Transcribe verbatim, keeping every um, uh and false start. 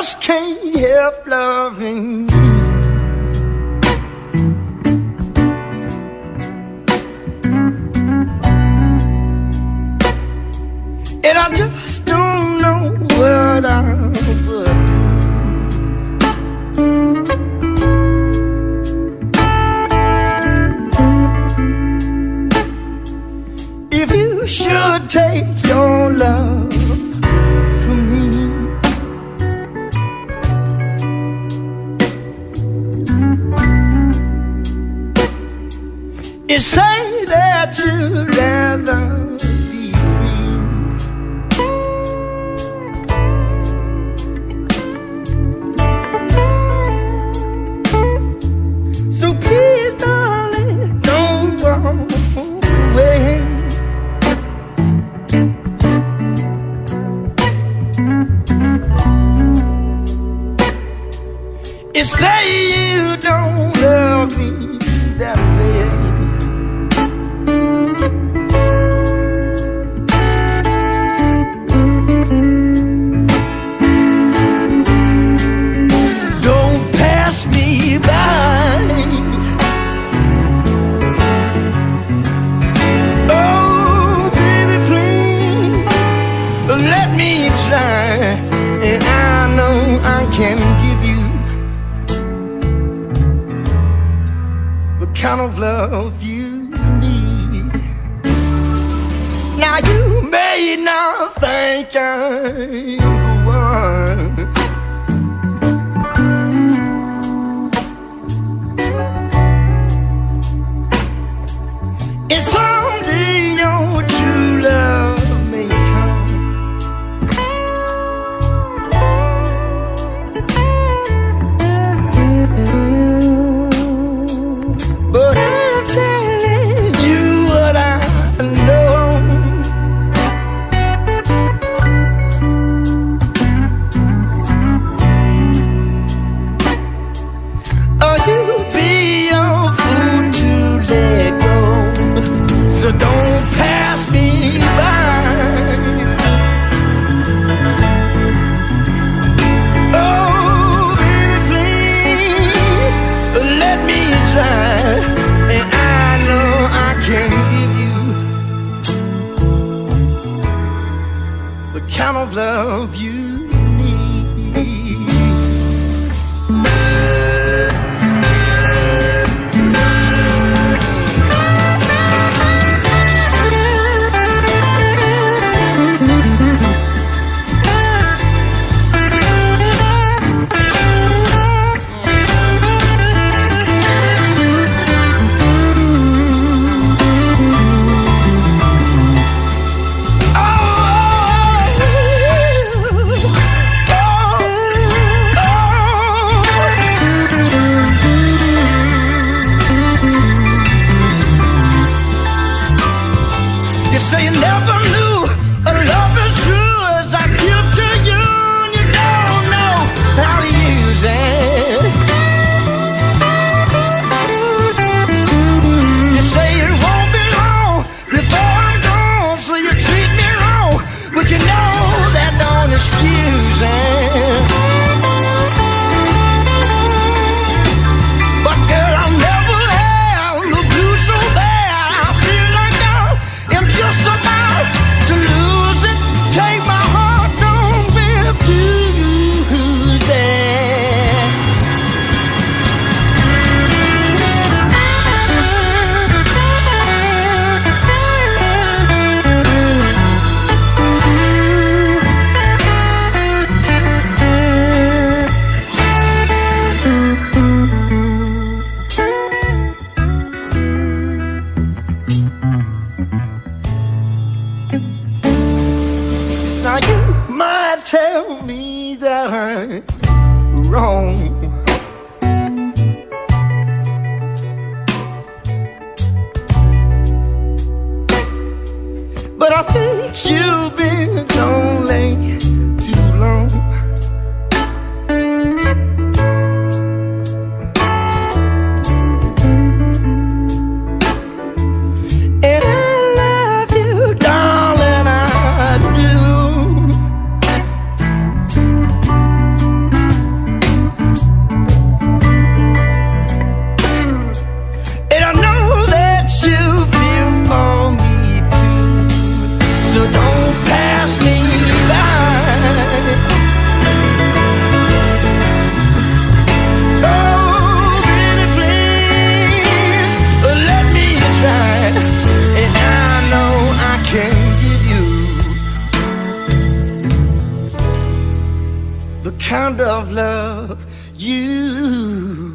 just can't help loving you. And I just don't know what I would do. If you should take your love from me, you say that you'd rather be free. So please, darling, don't walk away. You say you don't love me that way. Don't pass me by. Oh, baby, please let me try. And I know I can give you kind of love you need. Now you may not think I'm the one, and someday your true love may come. But I'm telling you what I know. Oh, you'd be a fool to let go. So don't pass me by. Oh, baby, please let me try. And I know I can give you the kind of love you need. You say you never knew a love as true as I give to you, and you don't know how to use it. You say it won't be long before I'm gone, so you treat me wrong, but you know that don't excuse it. But girl, I'll never have the blues so bad. I feel like I'm just about to lose it. Take my heart, don't refuse it. Now you might tell me that I'm wrong, but I think you've been lonely too long. And I love you, darling, I do. kind of love you